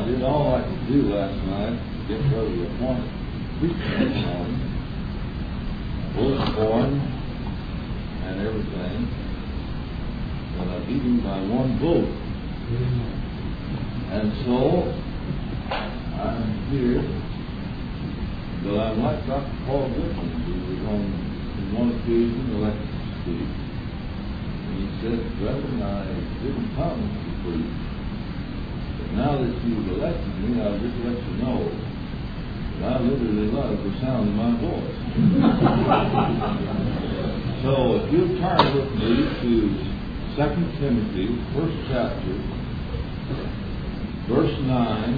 I did all I could do last night to get ready to appoint preaching this morning. Was born and everything, but I beat him by one vote. And so I'm here, but I'm like Dr. Paul Whitman, who was on one occasion elected to speak. And he said, "Reverend, I didn't come to preach. But now that you've elected me, I'll just let you know that I literally love the sound of my voice." So if you turn with me to 2 Timothy, first chapter, verse 9,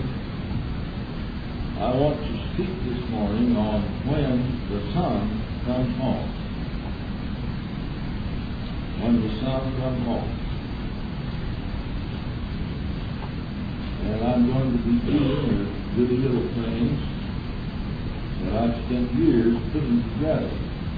I want to speak this morning on when the Son comes home. When the Son comes home. And I'm going to be dealing with goody little things that I've spent years putting together.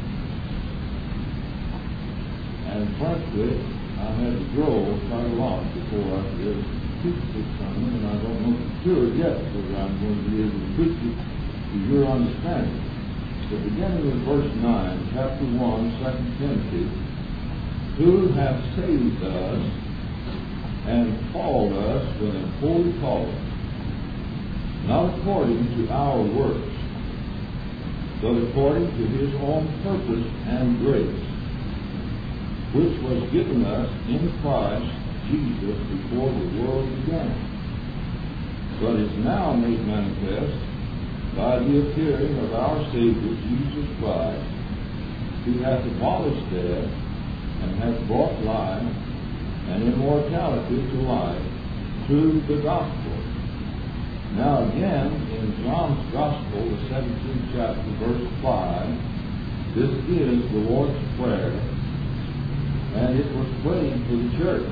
And frankly, I had to grow quite a lot before I could ever preach this sermon, and I don't know for sure yet whether I'm going to be able to preach it to your understanding. So beginning with verse 9, chapter 1, 2 Timothy, who have saved us and called us with a holy calling, not according to our works, but according to his own purpose and grace, which was given us in Christ Jesus before the world began, but is now made manifest by the appearing of our Savior Jesus Christ, who hath abolished death and hath brought life and immortality to life through the gospel. Now again, in John's Gospel, the 17th chapter, verse 5, this is the Lord's Prayer, and it was prayed for the church.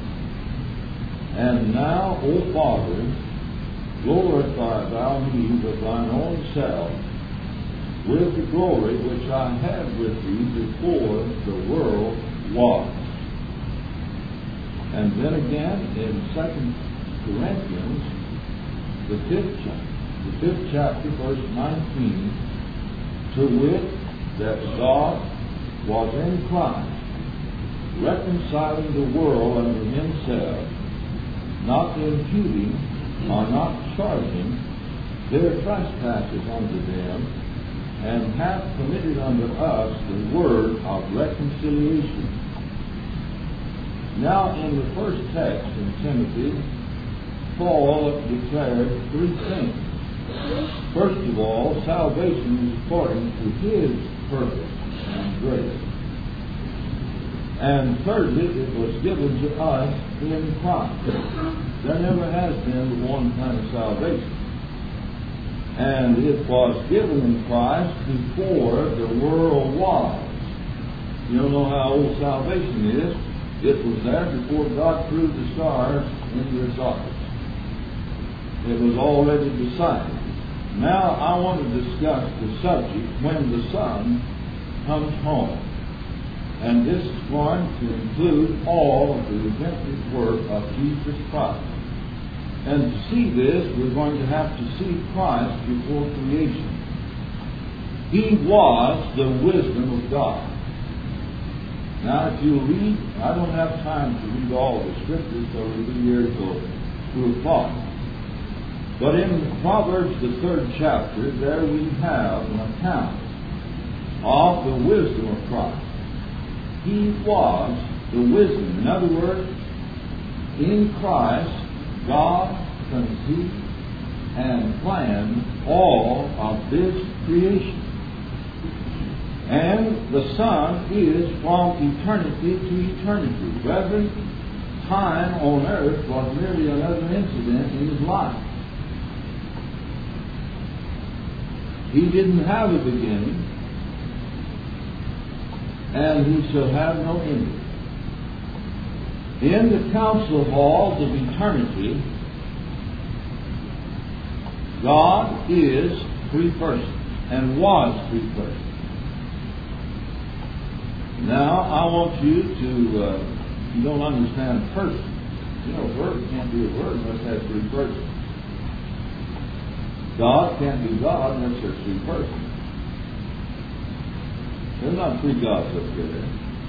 And now, O Father, glorify thou me with thine own self, with the glory which I had with thee before the world was. And then again in 2 Corinthians, the 5th chapter, verse 19, to wit, that God was in Christ, reconciling the world unto himself, not imputing or not charging their trespasses unto them, and hath committed unto us the word of reconciliation. Now in the first text in Timothy, Paul declared three things. First of all, salvation is according to his purpose and grace. And thirdly, it was given to us in Christ. There never has been one kind of salvation. And it was given in Christ before the world was. You don't know how old salvation is. It was there before God threw the stars into their sockets. It was already decided. Now I want to discuss the subject when the Son comes home. And this is going to include all of the redemptive work of Jesus Christ. And to see this, we're going to have to see Christ before creation. He was the wisdom of God. Now, if you read, I don't have time to read all the scriptures, so we'll be here to go through a thought. But in Proverbs, the 3rd chapter, there we have an account of the wisdom of Christ. He was the wisdom. In other words, in Christ, God conceived and planned all of this creation. And the Son is from eternity to eternity. Brethren, time on earth was merely another incident in his life. He didn't have a beginning, and he shall have no ending. In the council halls of eternity, God is three persons and was three persons. Now, I want you to, you don't understand person. You know, a word can't be a word unless it has three persons. God can't be God unless there's three persons. There's not three gods up there.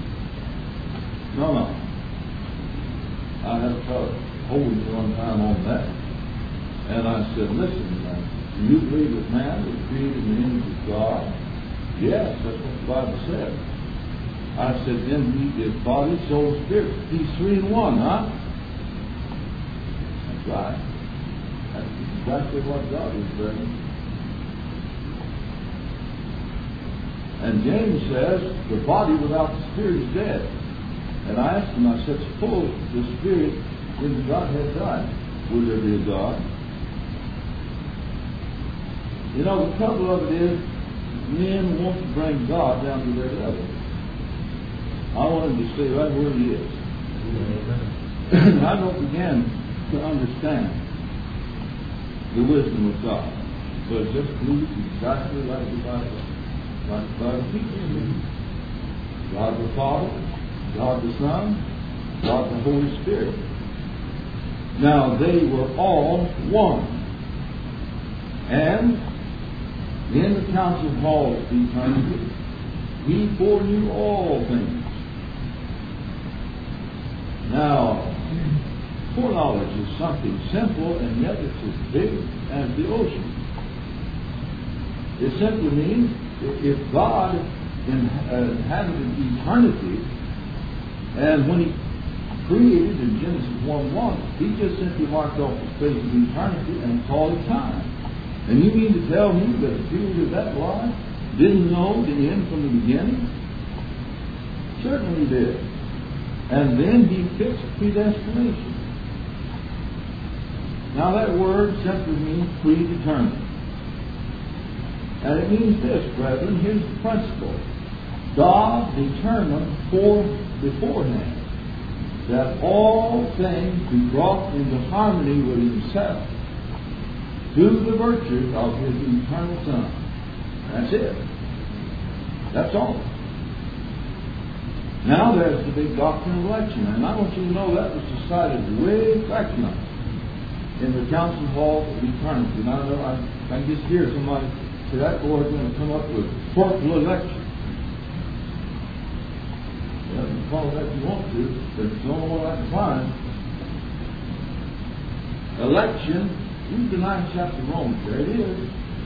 No. I had a fellow hold me one time on that. And I said, listen, do you believe that man was created in the image of God? Yes, that's what the Bible said. I said, then he is body, soul, spirit. He's three in one, huh? That's right. That's exactly what God is, brethren. And James says, the body without the spirit is dead. And I asked him, I said, suppose the spirit in the Godhead died. Would there be a God? You know, the trouble of it is, men want to bring God down to their level. I want him to stay right where he is. I don't begin to understand the wisdom of God. But it just proves exactly like the Bible. Like the Bible teaches me. God the Father, God the Son, God the Holy Spirit. Now they were all one. And in the council hall of eternity, he foreknew all things. Now, foreknowledge is something simple, and yet it's as big as the ocean. It simply means if God inhabited eternity, and when he created in Genesis 1:1, he just simply marked off the space of eternity and called it time. And you mean to tell me that the people of that life didn't know the end from the beginning? Certainly did. And then he fixed predestination. Now that word simply means predetermined. And it means this, brethren, here's the principle. God determined beforehand that all things be brought into harmony with himself through the virtue of his eternal Son. That's it. That's all. Now there's the big doctrine of election, and I want you to know that was decided way back in the council hall of eternity. Now I can just hear somebody say that boy is going to come up with corporal election. Well, you can call it that if you want to, but it's the only one I can find. Election, read the 9th chapter of Romans, there it is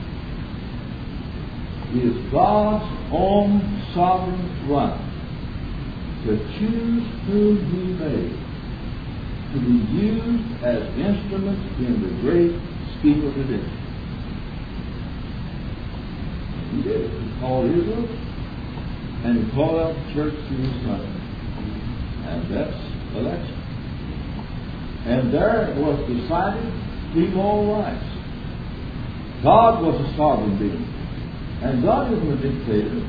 God's own sovereign right to choose whom he made to be used as instruments in the great scheme of redemption. He did it. He called Israel, and he called out the church through his Son. And that's election. And there it was decided equal rights. God was a sovereign being. And God isn't a dictator.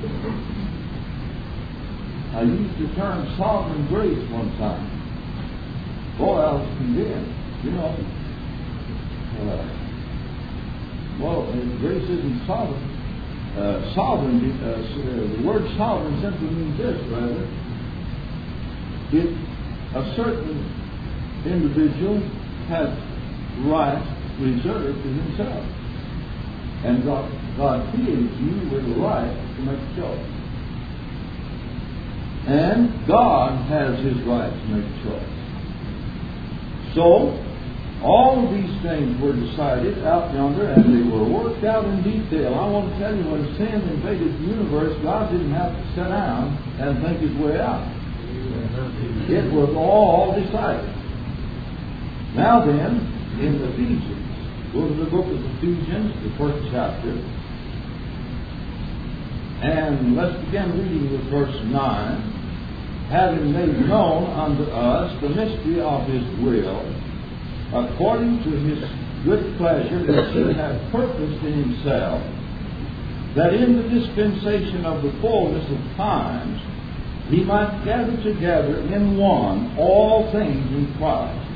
I used the term sovereign grace one time. Boy, I was condemned. You know. Grace isn't sovereign. The word sovereign simply means this, brother. A certain individual has rights reserved to himself. And God created you with the right to make a choice. And God has his right to make a choice. So, all of these things were decided out yonder, and they were worked out in detail. I want to tell you, when sin invaded the universe, God didn't have to sit down and think his way out. It was all decided. Now then, in Ephesians, go to the book of Ephesians, the 1st chapter, and let's begin reading with verse 9. Having made known unto us the mystery of his will, according to his good pleasure which he hath purposed in himself, that in the dispensation of the fullness of times he might gather together in one all things in Christ,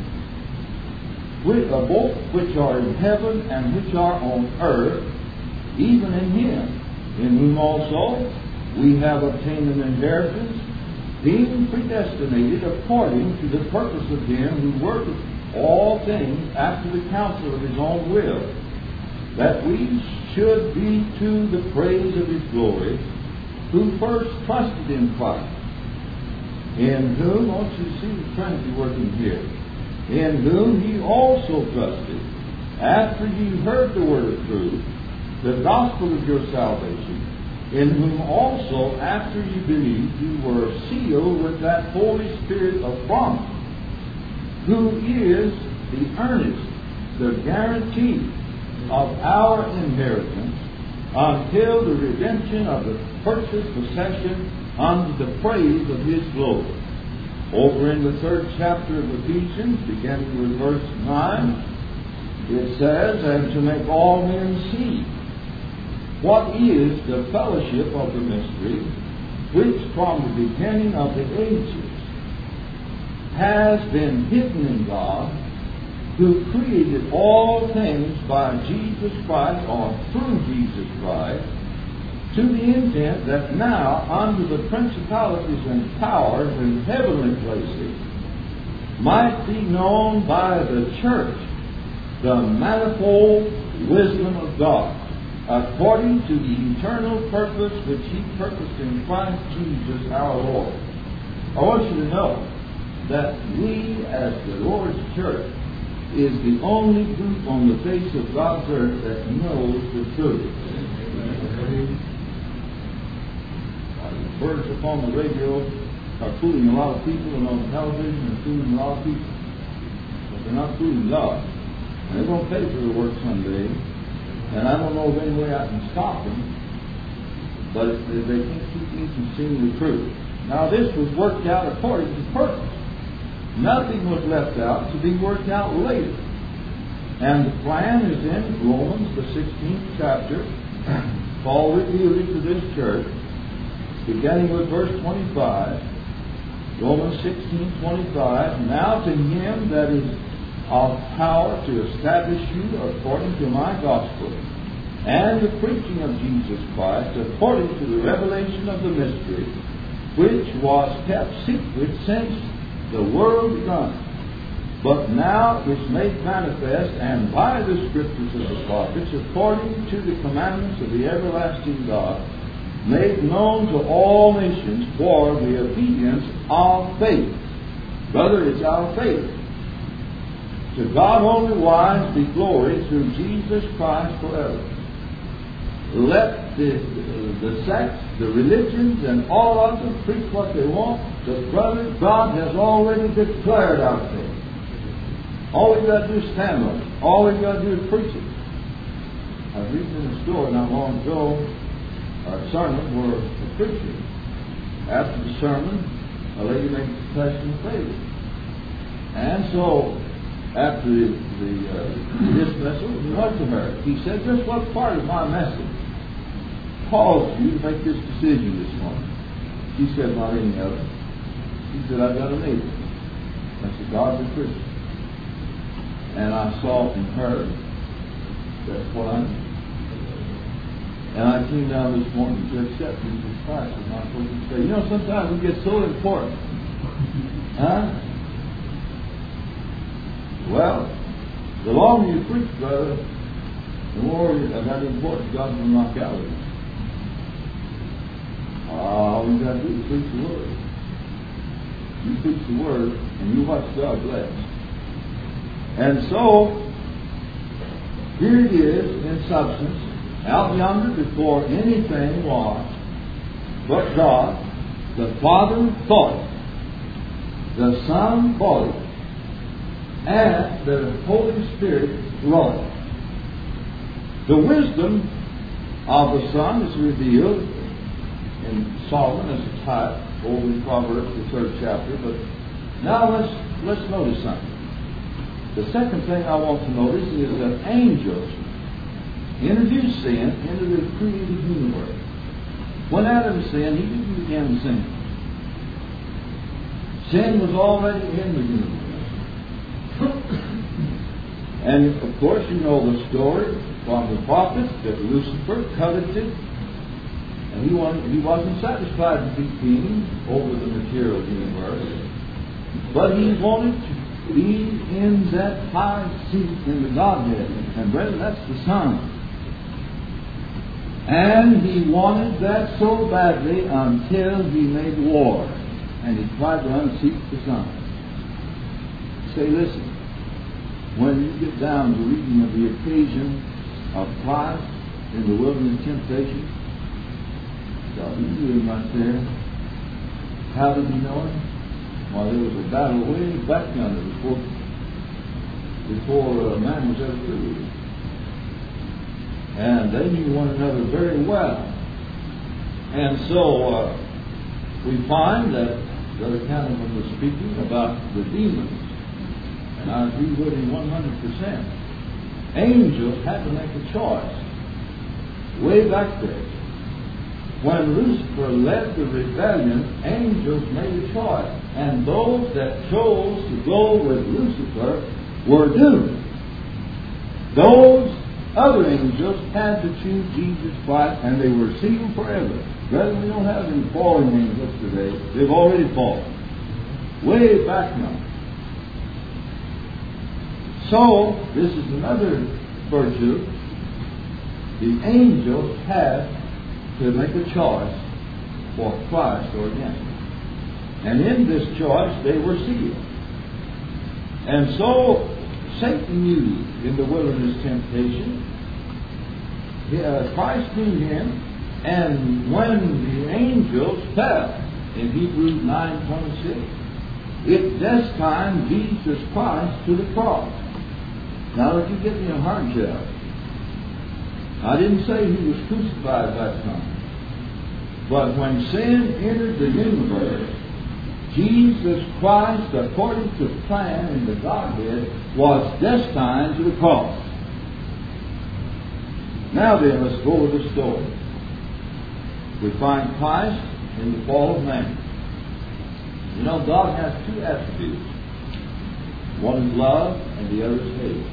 both which are in heaven and which are on earth, even in him, in whom also we have obtained an inheritance, being predestinated according to the purpose of him who worketh all things after the counsel of his own will, that we should be to the praise of His glory, who first trusted in Christ, in whom, I want you to see the Trinity working here, in whom ye also trusted, after ye heard the word of truth, the gospel of your salvation, in whom also, after ye believed, you were sealed with that Holy Spirit of promise, who is the earnest, the guarantee of our inheritance until the redemption of the purchased possession unto the praise of His glory. Over in the 3rd chapter of Ephesians, beginning with verse 9, it says, and to make all men see what is the fellowship of the mystery, which from the beginning of the ages has been hidden in God, who created all things by Jesus Christ, or through Jesus Christ, to the intent that now unto the principalities and powers in heavenly places might be known by the church the manifold wisdom of God, according to the eternal purpose which He purposed in Christ Jesus our Lord. I want you to know that we, as the Lord's church, is the only group on the face of God's earth that knows the truth. Words upon the radio are fooling a lot of people, and on television are fooling a lot of people. But they're not fooling God. And they're going to pay for their work someday. And I don't know of any way I can stop them. But they can't keep me from seeing the truth. Now this was worked out according to purpose. Nothing was left out to be worked out later. And the plan is in Romans, the 16th chapter. Paul revealed it to this church, beginning with verse 25. Romans 16:25. Now to Him that is of power to establish you according to my gospel, and the preaching of Jesus Christ, according to the revelation of the mystery, which was kept secret since the world begun, but now is made manifest, and by the scriptures of the prophets, according to the commandments of the everlasting God, made known to all nations for the obedience of faith. Brother, it's our faith. To God only wise be glory through Jesus Christ forever. Let the sects, the religions, and all of them preach what they want. But brother, God has already declared our faith. All we've got to do is stand on it. All we've got to do is preach it. I was reading in a story not long ago, a sermon where a preacher, after the sermon, a lady made a confession of faith. And so, after the dismissal, he went to her. He said, just what part of my message caused you to make this decision this morning? She said, not any of it. He said, I've got a neighbor. That's a godly Christian. And I saw in her that's what I need. And I came down this morning to accept Jesus Christ as my personal Savior. You know, sometimes we get so important. Huh? Well, the longer you preach, brother, the more that important God will knock out of you. All you got to do is preach the Word. You preach the Word, and you watch God bless. And so, here it is in substance, out yonder before anything was, but God, the Father thought it, the Son thought it, and the Holy Spirit wrought it. The wisdom of the Son is revealed in Solomon as a type over in Proverbs, the 3rd chapter. But now let's notice something. The second thing I want to notice is that angels introduced sin into the created universe. When Adam sinned, he didn't begin sinning. Sin was already in the universe. And of course, you know the story from the prophets that Lucifer coveted, and he wasn't satisfied to be king over the material universe, but he wanted to be in that high seat in the Godhead. And brethren, that's the Son. And he wanted that so badly until he made war. And he tried to unseat the sun. Say, listen, when you get down to reading of the occasion of Christ in the wilderness temptation, God, you knew him right there. How did he know him? Well, there was a battle way back yonder before man was ever created. And they knew one another very well. And so we find that Brother Kahneman was speaking about the demons. And I agree with him 100%. Angels had to make a choice. Way back there. When Lucifer led the rebellion, angels made a choice. And those that chose to go with Lucifer were doomed. Those other angels had to choose Jesus Christ, and they were sealed forever. Brethren, we don't have any fallen angels today. They've already fallen. Way back now. So, this is another virtue. The angels had to make a choice for Christ or against him. And in this choice, they were sealed. And so, Satan knew in the wilderness temptation, Christ knew him, and when the angels fell in Hebrews 9:26, it destined Jesus Christ to the cross. Now, if you get me a hard shell, I didn't say he was crucified at that time. But when sin entered the universe, Jesus Christ, according to plan in the Godhead, was destined to the cross. Now then, let's go with the story. We find Christ in the fall of man. You know, God has two attributes. One is love and the other is hate.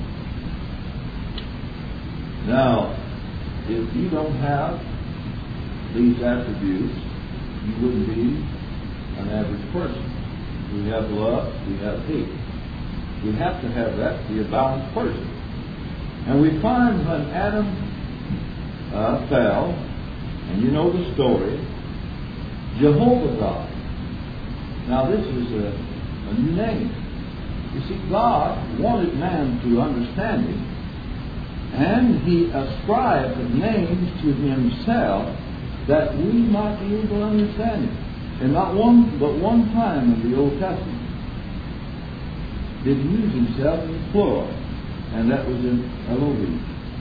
Now, if you don't have these attributes, you wouldn't be an average person. We have love, we have hate. We have to have that to be a balanced person. And we find when Adam fell, and you know the story, Jehovah God. Now this is a new name. You see, God wanted man to understand him, and he ascribed names to himself that we might be able to understand him. And not one, but one time in the Old Testament did he use himself in the plural, and that was in Elohim.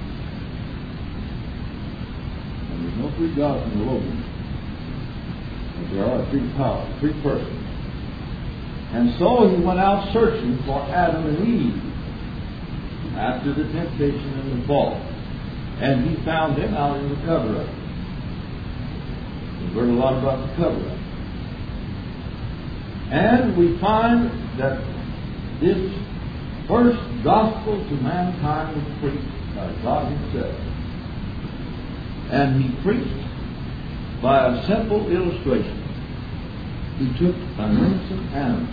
And there's no three gods in Elohim, but there are three powers, three persons. And so he went out searching for Adam and Eve after the temptation and the fall, and he found them out in the cover-up. We've heard a lot about the cover-up. And we find that this first gospel to mankind was preached by God himself. And he preached by a simple illustration. He took an innocent animal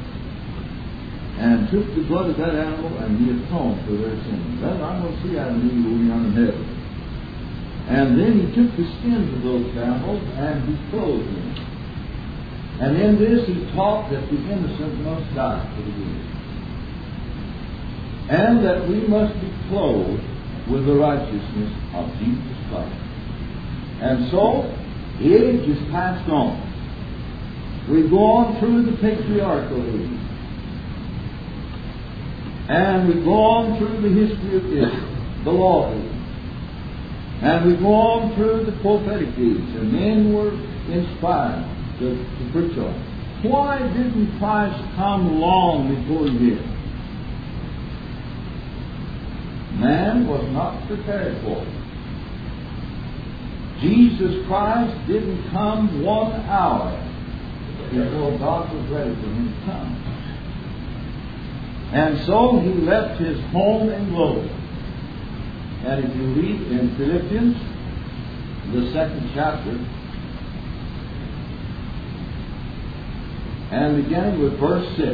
and took the blood of that animal and he atoned for their sins. Then I'm going to see Adam and Eve going on in heaven. And then he took the skins of those animals and he clothed them. And in this he taught that the innocent must die for the guilty. And that we must be clothed with the righteousness of Jesus Christ. And so, the age is passed on. We go on through the patriarchal age. And we go on through the history of Israel, the law age. And we go on through the prophetic age. And men were inspired to preach on. Why didn't Christ come long before he did? Man was not prepared for it. Jesus Christ didn't come 1 hour before God was ready for him to come. And so he left his home in glory. And if you read in Philippians, the 2nd chapter, and beginning with verse 6,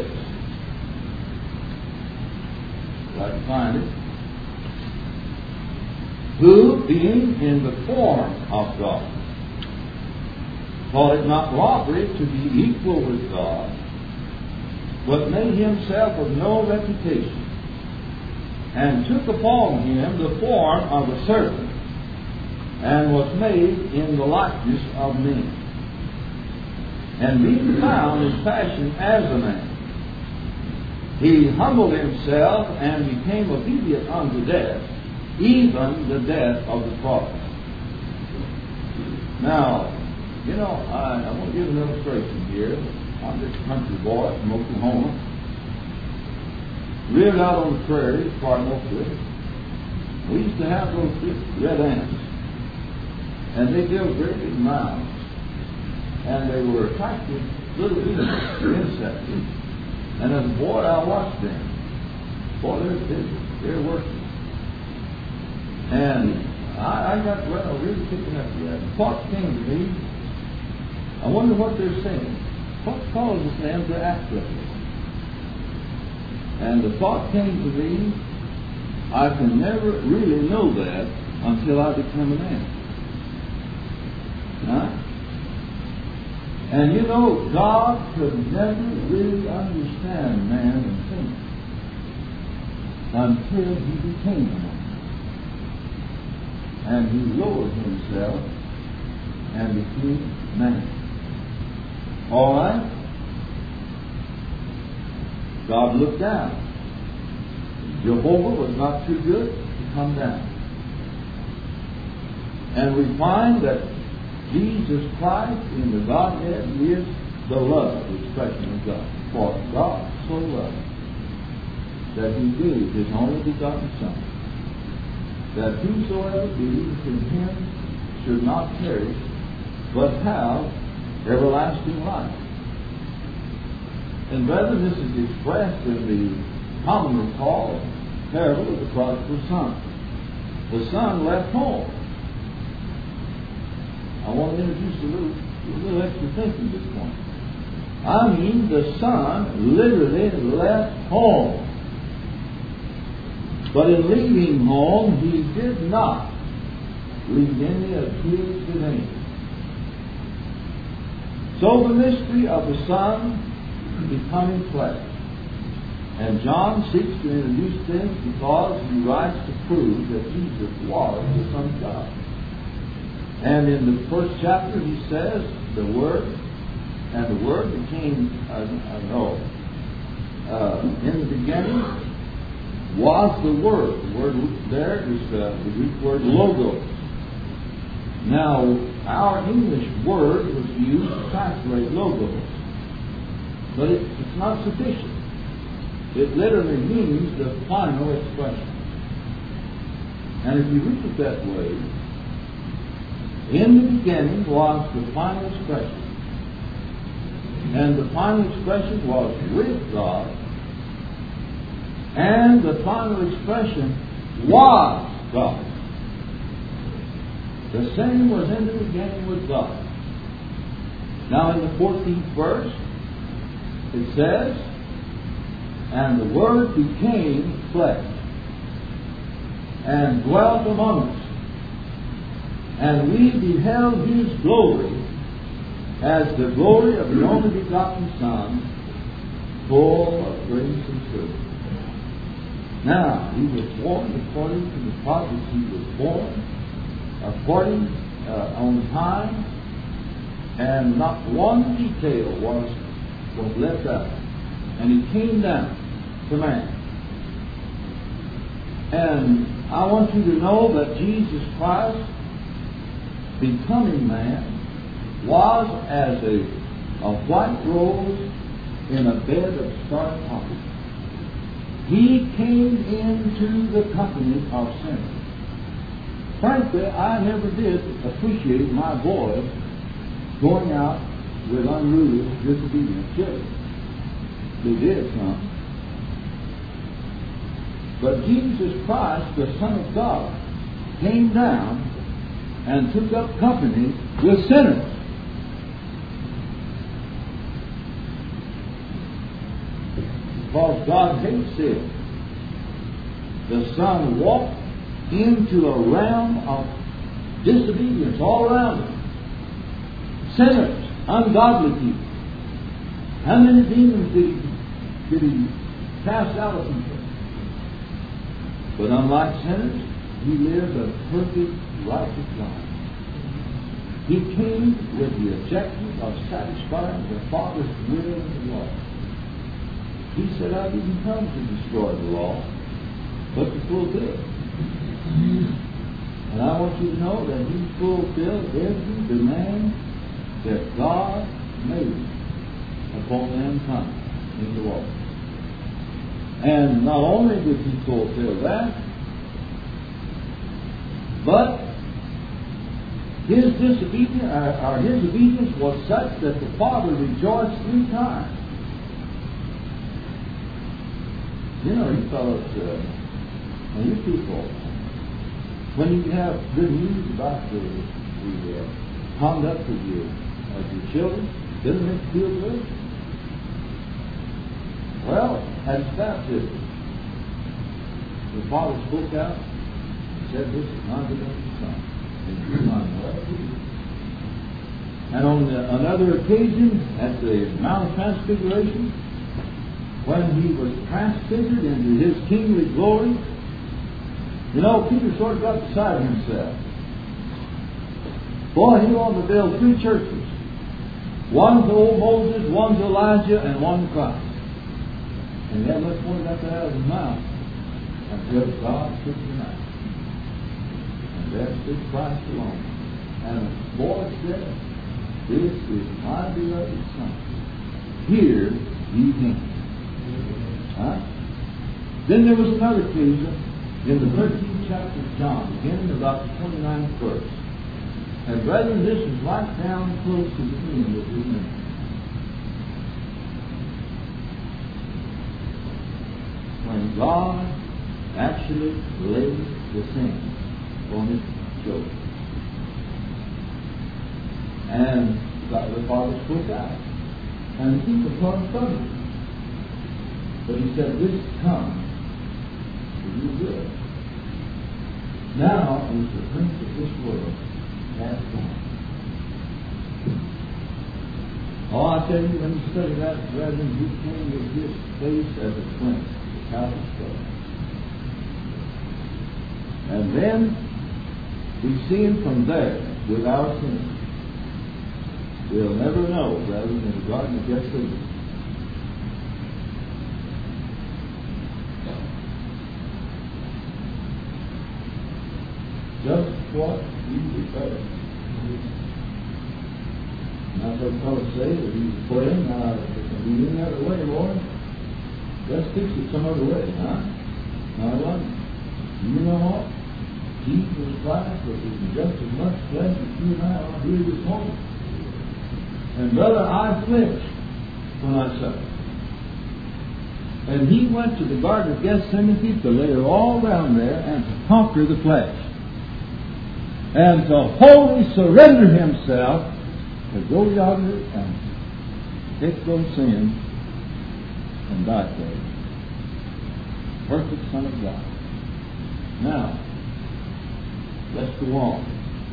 if I can find it. who, being in the form of God, thought it not robbery to be equal with God, but made himself of no reputation, and took upon him the form of a servant, and was made in the likeness of men. And being found in fashion as a man, he humbled himself and became obedient unto death, even the death of the cross. Now, I want to give an illustration here. I'm just a country boy from Oklahoma. Lived out on the prairie, part mostly. We used to have those big red ants. And they built very big mounds. And they were attractive little insects. And as a boy, I watched them. Boy, they're working. And I got really picking up that. The thought came to me, I wonder what they're saying. What causes them to act like this? And the thought came to me, I can never really know that until I become a man. Huh? And God could never really understand man and things until he became a man. And he lowered himself and became man. All right? God looked down. Jehovah was not too good to come down. And we find that Jesus Christ in the Godhead is the love expression of God. For God so loved that he gave his only begotten Son, that whosoever believes in him should not perish, but have everlasting life. And brethren, this is expressed in the commonly called parable of the prodigal son. The son left home. I want to introduce a little extra thinking this morning. I mean, the son literally left home. But in leaving home, he did not leave any of his remains. So the mystery of the Son becoming flesh. And John seeks to introduce things because he writes to prove that Jesus was the Son of God. And in the first chapter he says, the Word, and the Word became, in the beginning was the Word. The word there is the Greek word logos. Now, our English word was used to translate logos, but it's not sufficient. It literally means the final expression. And if you read it that way, in the beginning was the final expression. And the final expression was with God. And the final expression was God. The same was in the beginning with God. Now in the 14th verse, it says, and the Word became flesh, and dwelt among us, and we beheld his glory, as the glory of the only begotten Son, full of grace and truth. Now, he was born according to the prophets. He was born according on time, and not one detail was left out. And he came down to man. And I want you to know that Jesus Christ, becoming man, was as a white rose in a bed of scarlet poppy. He came into the company of sinners. Frankly, I never did appreciate my boys going out with unruly, disobedient children. They did some. But Jesus Christ, the Son of God, came down and took up company with sinners. Because God hates sin. The Son walked into a realm of disobedience all around him. Sinners, ungodly people. How many demons did he cast out of people? But unlike sinners, he lived a perfect, righteous life. He came with the objective of satisfying the Father's will and law. He said, I didn't come to destroy the law, but to fulfill it. And I want you to know that he fulfilled every demand that God made upon mankind in the law. And not only did he fulfill that, but his obedience was such that the Father rejoiced 3 times. You know, you fellows, and you people, when you have good news about the conduct of your children, doesn't it feel good? Well, at his baptism, the Father spoke out and said, this is my beloved Son. And on another occasion, at the Mount of Transfiguration, when he was transfigured into his kingly glory, you know, Peter sort of got beside himself. Boy, he wanted to build 3 churches. One to old Moses, one to Elijah, and one to Christ. And that much more got that out of his mouth until God took the knife. And there stood Christ alone. And the voice said, this is my beloved Son. Hear ye him. Huh? Then there was another occasion in the 13th chapter of John, beginning about the 29th verse. And brethren, this is right down close to the end of his ministry. When God actually laid the sin on his children. And the Father spoke out. And the people started stumbling. But he said, this comes to do good. Now is the prince of this world has gone. Oh, I tell you, when you study that, brethren, he came with his face as a flint, the callous stone. And then we see him from there with our sin. We'll never know, brethren, in the Garden of Gethsemane. Just what he declared. And I've heard fellows say that he was praying, we didn't have a way, Lord. Let's fix it some other way, huh? Now, you know what? Jesus Christ was in just as much flesh as you and I are here this morning. And brother, I flinched when I saw it. And he went to the Garden of Gethsemane to lay it all down there and to conquer the flesh. And to wholly surrender himself to go yonder and take those sins and die for them. Perfect Son of God. Now, let's go on.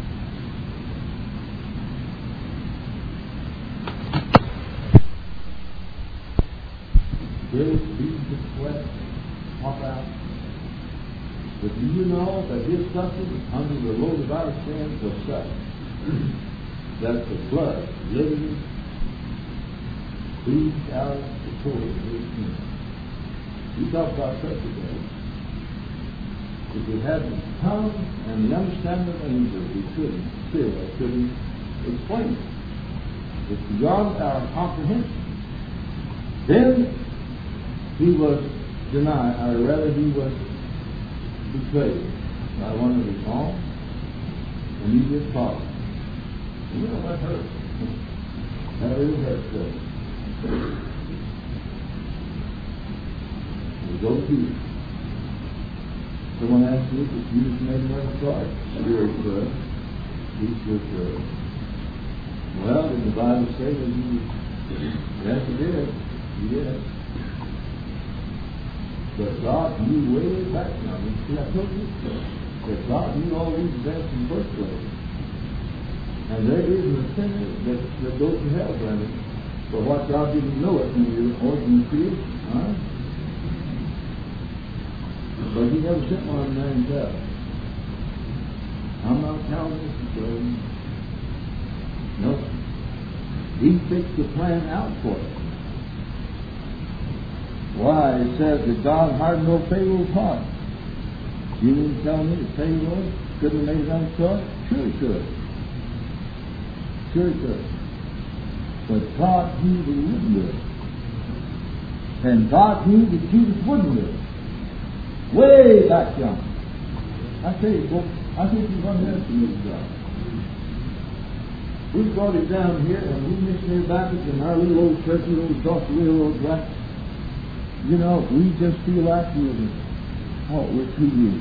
Great beads of sweat pop out. But do you know that his suffering under the load of our sins was such that the blood literally oozed out the pores of his skin? You talk about such a day. If we had the tongue and the understanding of angels, we couldn't explain it. It's beyond our comprehension. Then he was denied, or rather he was betrayed by one of his own, and he just followed. You know, that hurts. That really hurts, doesn't it? We go to you. Someone asked me if Jesus made another choice. Sure he could. He sure could. Well, did the Bible say that he... Yes, he did. He did. But God knew way back now. See, I told you. that God knew all these events in the first place. And there isn't a sinner that goes to hell, Brandon, for what God didn't know it when you were in creation. Huh? But He never sent one there himself. I'm not counting this, brother. No. He fixed the plan out for us. Why? It says that God hardened no Pharaoh's heart. You mean to tell me that Pharaoh couldn't have made it uncross? Sure he could. Sure he could. But God knew that he wouldn't do it. And God knew that Jesus wouldn't do it. Way back yonder. I tell you, folks, I think you're going to underestimate God. We brought it down here, and we missionary Baptists in our little old church, little across the railroad track. You know, we just feel like we're too weak.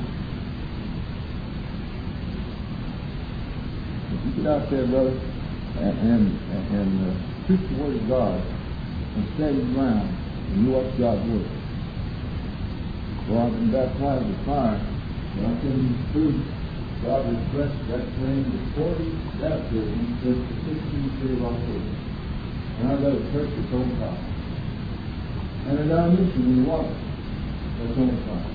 If you get out there, brother, and preach the Word of God and stand your ground and you watch God's Word. Well, I've been baptized with fire, but I tell you the truth, God has blessed that thing with 40 baptisms since the 16th day of October. And I got a church that's on fire. And a dimension in the water that's on fire.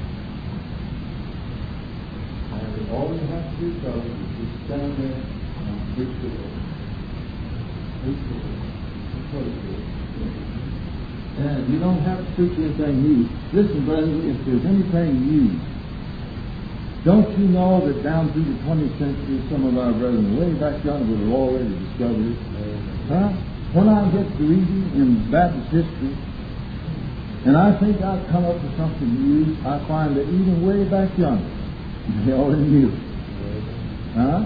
And all you have to do, fellas, is just stand there and preach the Word. Preach the Word. Praise the Lord. And you don't have to preach anything new. Listen, brethren, if there's anything new, don't you know that down through the 20th century, some of our brethren way back yonder would have already discovered it? Huh? When I get to reading in Baptist history, and I think I've come up with something new, I find that even way back yonder, they already knew it. Huh?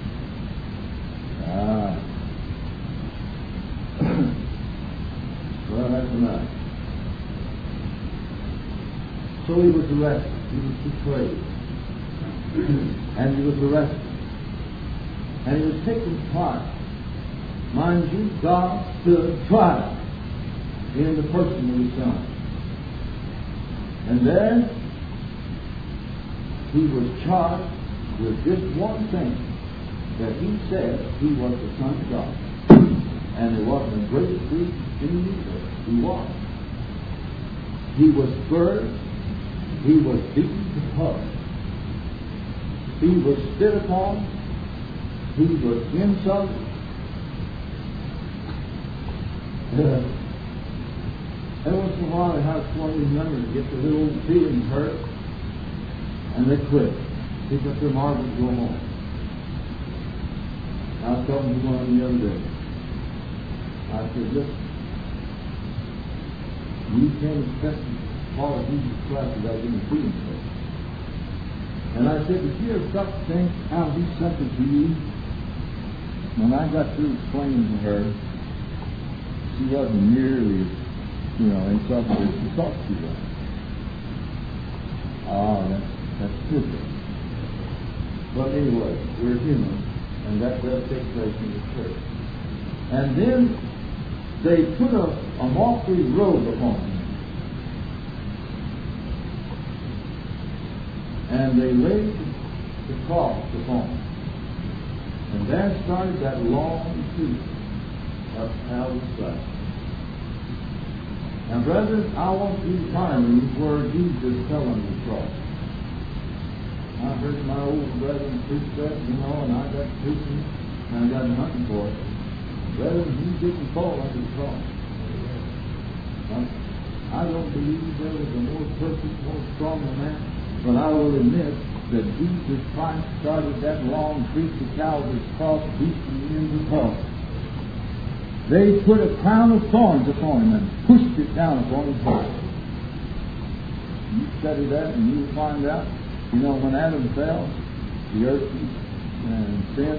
Well, that's enough. So he was arrested. He was betrayed. And he was arrested. And he was taken to trial. Mind you, God stood trial in the person of His Son. And then he was charged with just one thing, that he said he was the Son of God. And there wasn't a great grief in the earth. He was. He was spurred. He was beaten to pulp. He was spit upon. He was insulted. Every once in a while they have one of these members get their little feelings hurt, and they quit. Pick up their marbles and go home. I was talking to one the other day. I said, listen, you can't expect to follow Jesus Christ without getting feelings hurt. And I said, if you ever stop to think how He suffered to you, when I got through explaining to her, she wasn't nearly as, insulted as she thought she was. That's stupid. But anyway, we're human, and that does take place in the church. And then they put a mockery robe upon Him. And they laid the cross upon Him. And there started that long truth of Calvary's side. Now, brethren, I want you to find me where Jesus fell on the cross. I heard my old brethren preach that, and I got preaching, and I got hunting for it. Brethren, He didn't fall on the cross. I don't believe there was a more perfect, more stronger man, but I will admit that Jesus Christ started that long preach of Calvary's cross, beating in the cross. They put a crown of thorns upon Him and pushed it down upon His head. You study that and you'll find out, when Adam fell, the earth and sin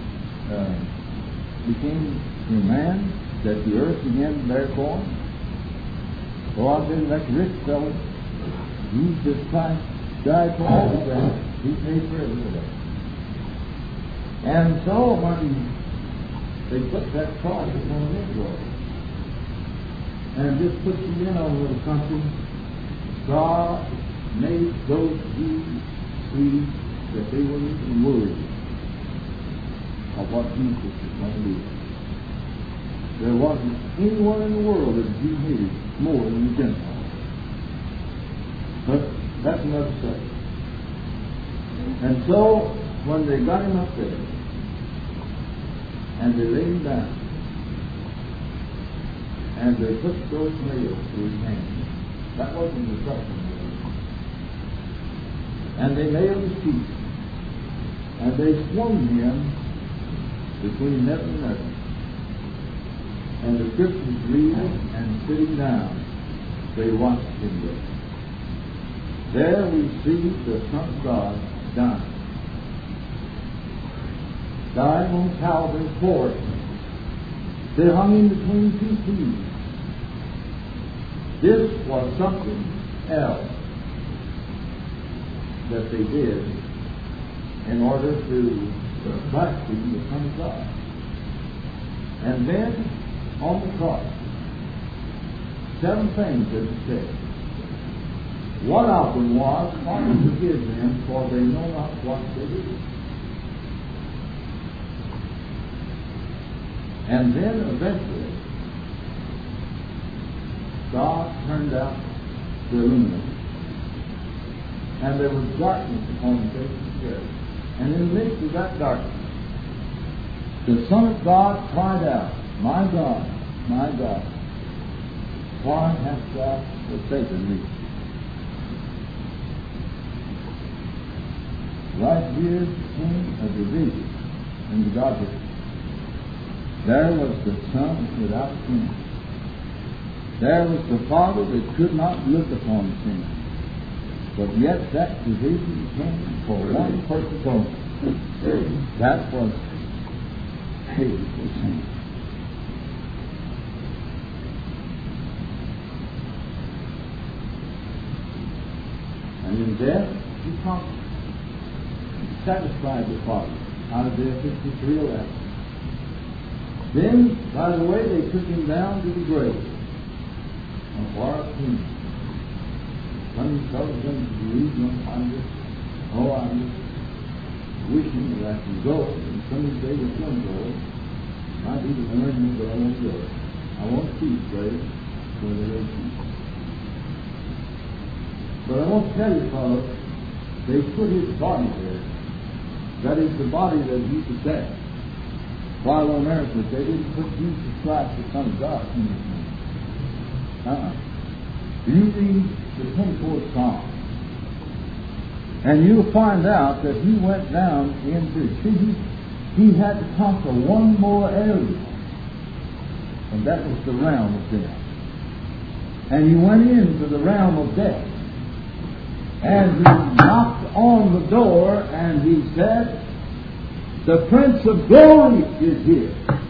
became a man, that the earth began to bear form. Well, I'll tell you, that rich fellow, Jesus Christ died for everything. He paid for everything. And so when they put that cross upon the Negro and just put you in on a little country, God made those Jews see that they weren't even worried of what Jesus was going to do. There wasn't anyone in the world that He hated more than the Gentiles. But that's another subject. And so, when they got Him up there, and they laid Him down, and they put those nails to His hands, that wasn't the suffering. And they nailed His feet, and they swung Him between heaven and earth. And the Scriptures read, and sitting down, they watched Him go. There we see the Son of God dying. Dying on Calvary's for us. They hung Him between two thieves. This was something else that they did in order to blaspheme the Son of God. And then, on the cross, 7 things that He said. One of them was, Father, forgive them, for they know not what they do. And then, eventually, God turned out the illuminate. And there was darkness upon the face of the earth. And in the midst of that darkness, the Son of God cried out, my God, why hast thou forsaken me? Right here came a division in the Godhead. There was the Son without sin. There was the Father that could not look upon sin. But yet that division came for one purpose only. That was hate for sin. And in death, He conquered. He satisfied the Father. Isaiah 53:11. Then, by the way, they took Him down to the grave. A far tomb. Some tells them to Jerusalem, I'm just wishing that I can go. And some of the days I can go. Might be the learning, but I won't go. I won't see the grave where they lay Jesus. But I want to tell you, folks, they put His body there. That is the body that He possessed. While on earth, but they didn't put Jesus Christ, the Son of God, in His name. You read the 24th Psalm, and you'll find out that He went down into, He had to conquer one more area, and that was the realm of death. And He went into the realm of death, and He knocked on the door, and He said, the Prince of Glory is here.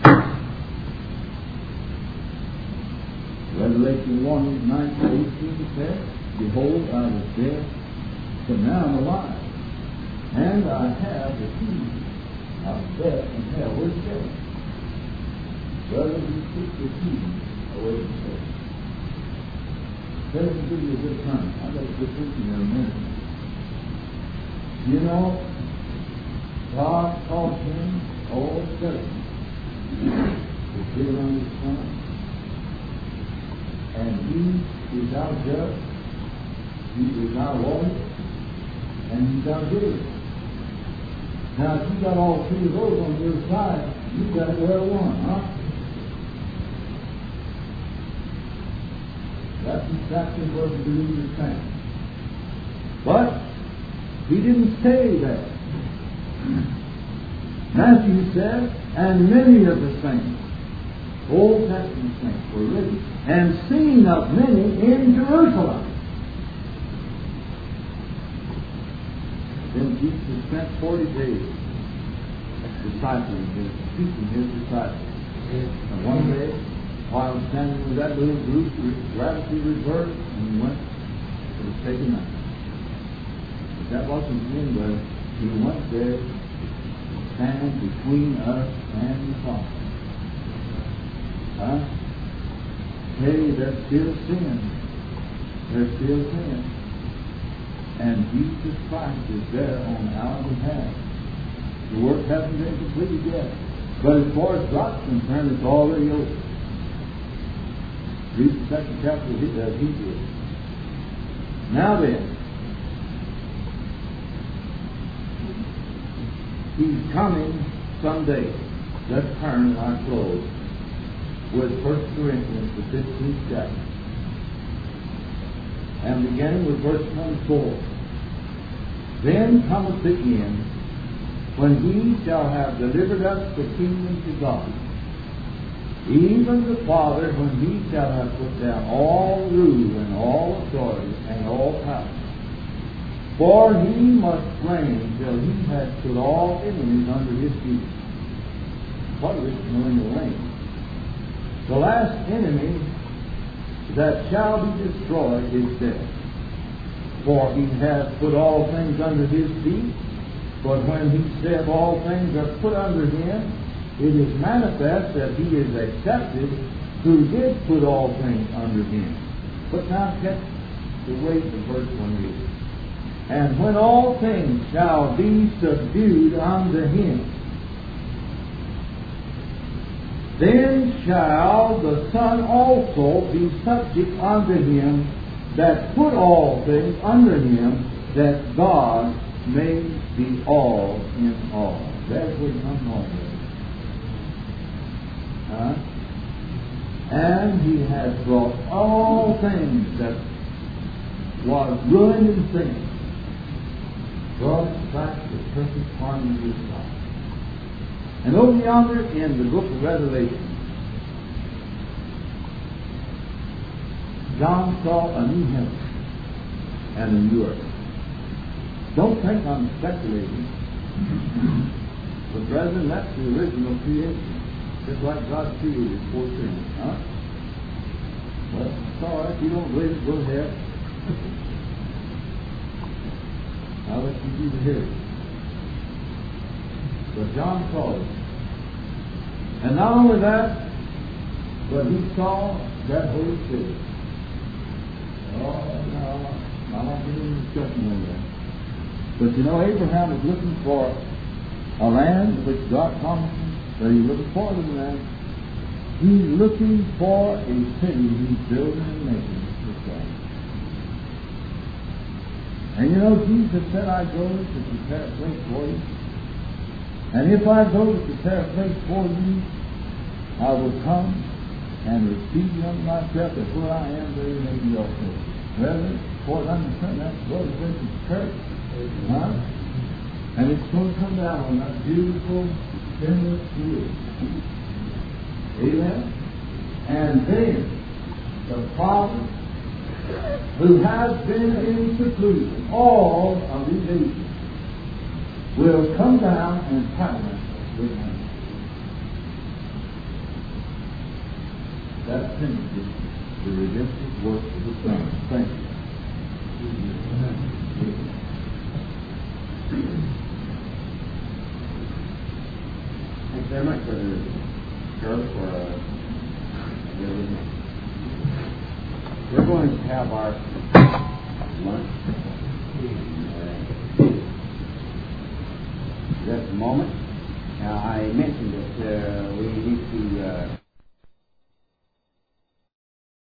Revelation 1:19-18 says, behold, I was dead, but now I'm alive. And I have the keys of death and hell. Where's death? Brother, you took the keys away from death. Let me give you a good time. I've got to get thinking in a minute. You know, God taught Him all Satan to sit on His throne. And He is our judge, He is our lawyer, and He's our healer. Now, if you got all 3 of those on your side, you got to wear one, huh? That's exactly what the believer is saying. But He didn't say that. Matthew said, and many of the saints, Old Testament saints, were written, and seen of many in Jerusalem. Then Jesus spent 40 days teaching His disciples. And one day, while standing with that little group, gravity reversed, and He went to the taken up. But that wasn't the end of it. He went there to stand between us and the Father. Huh? Hey, there's still sin. There's still sin. And Jesus Christ is there on our behalf. The work hasn't been completed yet. But as far as God's concerned, it's already over. Read the second chapter of Hebrews. Now then, He's coming someday. Let's turn in our close with 1 Corinthians, the 15th chapter. And beginning with verse 24. Then cometh the end, when He shall have delivered us the kingdom to God, even the Father, when He shall have put down all rule and all authority and all power. For He must reign till He has put all enemies under His feet. What is millennial reign? The last enemy that shall be destroyed is death. For He has put all things under His feet. But when He said all things are put under Him, it is manifest that He is accepted who did put all things under Him. But now catch the weight of verse 28. And when all things shall be subdued unto Him, then shall the Son also be subject unto Him that put all things under Him, that God may be all in all. That's what comes home with. And He has brought all things that was ruined in sin, brought it back to perfect harmony with God. And over yonder in the book of Revelation, John saw a new heaven and a new earth. Don't think I'm speculating. But brethren, that's the original creation. Just like God created four things. Huh? Well, it's all right. If you don't believe it, go ahead. I'll let you do the hearing. But John saw it. And not only that, but he saw that holy city. Oh, no, I'm not getting into discussion on that. But you know, Abraham was looking for a land which God promised him, but he's looking for the land. He's looking for a city he's building and making with God. And you know, Jesus said, I go to prepare a place for you. And if I go to prepare a place for you, I will come and receive you unto myself, that where I am, there you may be also. Brethren, for I understand that's what is in the church. Huh? And it's going to come down on that beautiful, sinless wood. Amen? And then, the Father, who has been in seclusion all of these ages, will come down and tabernacle with him. That finishes the redemptive work of the Son. Thank you. Thanks very much, Brother Charles, for we're going to have our lunch in just a moment. Now, I mentioned that we need to